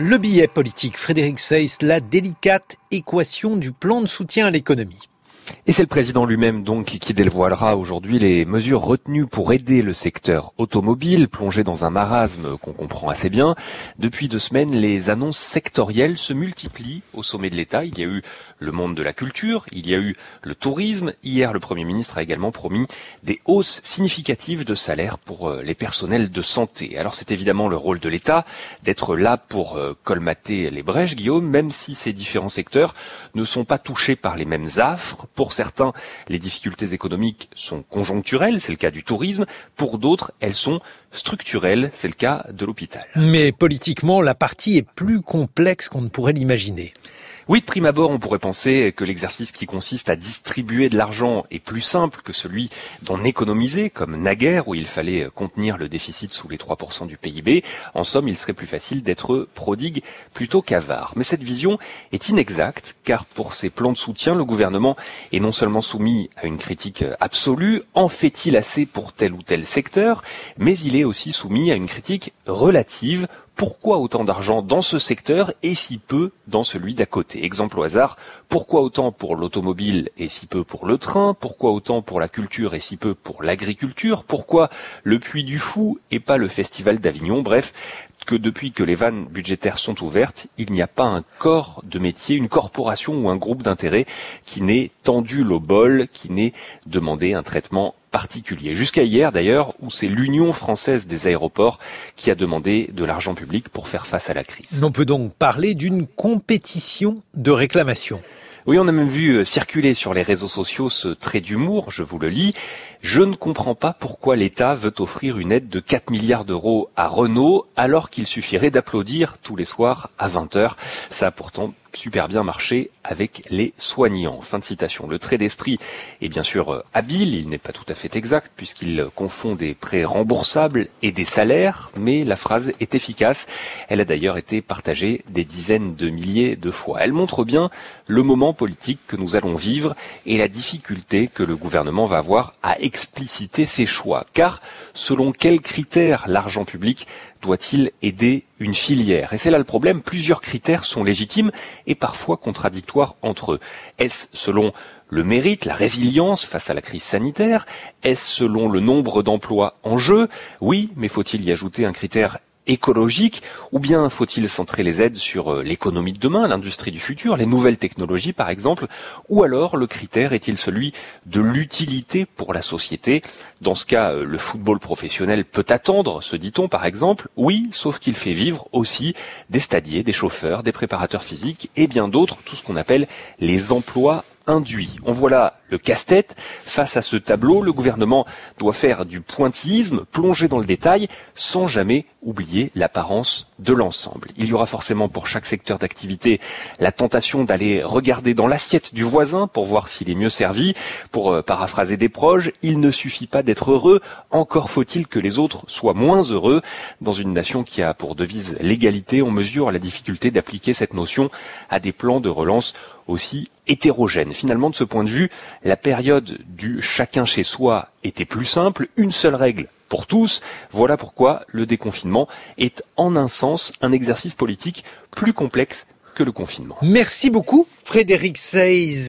Le billet politique, Frédéric Seyss, la délicate équation du plan de soutien à l'économie. Et c'est le président lui-même donc qui dévoilera aujourd'hui les mesures retenues pour aider le secteur automobile, plongé dans un marasme qu'on comprend assez bien. Depuis 2 semaines, les annonces sectorielles se multiplient au sommet de l'État. Il y a eu le monde de la culture, il y a eu le tourisme. Hier, le Premier ministre a également promis des hausses significatives de salaire pour les personnels de santé. Alors c'est évidemment le rôle de l'État d'être là pour colmater les brèches, Guillaume, même si ces différents secteurs ne sont pas touchés par les mêmes affres. Pour certains, les difficultés économiques sont conjoncturelles, c'est le cas du tourisme. Pour d'autres, elles sont structurelles, c'est le cas de l'hôpital. Mais politiquement, la partie est plus complexe qu'on ne pourrait l'imaginer. Oui, de prime abord, on pourrait penser que l'exercice qui consiste à distribuer de l'argent est plus simple que celui d'en économiser, comme naguère, où il fallait contenir le déficit sous les 3% du PIB. En somme, il serait plus facile d'être prodigue plutôt qu'avare. Mais cette vision est inexacte, car pour ces plans de soutien, le gouvernement est non seulement soumis à une critique absolue, en fait-il assez pour tel ou tel secteur, mais il est aussi soumis à une critique relative. Pourquoi autant d'argent dans ce secteur et si peu dans celui d'à côté? Exemple au hasard, pourquoi autant pour l'automobile et si peu pour le train? Pourquoi autant pour la culture et si peu pour l'agriculture? Pourquoi le Puy du Fou et pas le Festival d'Avignon? Bref, que depuis que les vannes budgétaires sont ouvertes, il n'y a pas un corps de métier, une corporation ou un groupe d'intérêt qui n'ait tendu le bol, qui n'ait demandé un traitement particulier. Jusqu'à hier d'ailleurs, où c'est l'Union française des aéroports qui a demandé de l'argent public pour faire face à la crise. On peut donc parler d'une compétition de réclamation. Oui, on a même vu circuler sur les réseaux sociaux ce trait d'humour, je vous le lis. Je ne comprends pas pourquoi l'État veut offrir une aide de 4 milliards d'euros à Renault alors qu'il suffirait d'applaudir tous les soirs à 20h. Ça a pourtant super bien marché avec les soignants. Fin de citation. Le trait d'esprit est bien sûr habile, il n'est pas tout à fait exact puisqu'il confond des prêts remboursables et des salaires, mais la phrase est efficace. Elle a d'ailleurs été partagée des dizaines de milliers de fois. Elle montre bien le moment politique que nous allons vivre et la difficulté que le gouvernement va avoir à expliciter ses choix. Car selon quels critères l'argent public doit-il aider une filière? Et c'est là le problème, plusieurs critères sont légitimes et parfois contradictoires entre eux. Est-ce selon le mérite, la résilience face à la crise sanitaire? Est-ce selon le nombre d'emplois en jeu? Oui, mais faut-il y ajouter un critère écologique, ou bien faut-il centrer les aides sur l'économie de demain, l'industrie du futur, les nouvelles technologies par exemple, ou alors le critère est-il celui de l'utilité pour la société? Dans ce cas, le football professionnel peut attendre, se dit-on par exemple, oui, sauf qu'il fait vivre aussi des stadiers, des chauffeurs, des préparateurs physiques et bien d'autres, tout ce qu'on appelle les emplois induit. On voit là le casse-tête. Face à ce tableau, le gouvernement doit faire du pointillisme, plonger dans le détail, sans jamais oublier l'apparence de l'ensemble. Il y aura forcément pour chaque secteur d'activité la tentation d'aller regarder dans l'assiette du voisin pour voir s'il est mieux servi. Pour paraphraser des proches, il ne suffit pas d'être heureux, encore faut-il que les autres soient moins heureux. Dans une nation qui a pour devise l'égalité, on mesure la difficulté d'appliquer cette notion à des plans de relance aussi hétérogène. Finalement, de ce point de vue, la période du chacun chez soi était plus simple, une seule règle pour tous. Voilà pourquoi le déconfinement est en un sens un exercice politique plus complexe que le confinement. Merci beaucoup, Frédéric Seyss.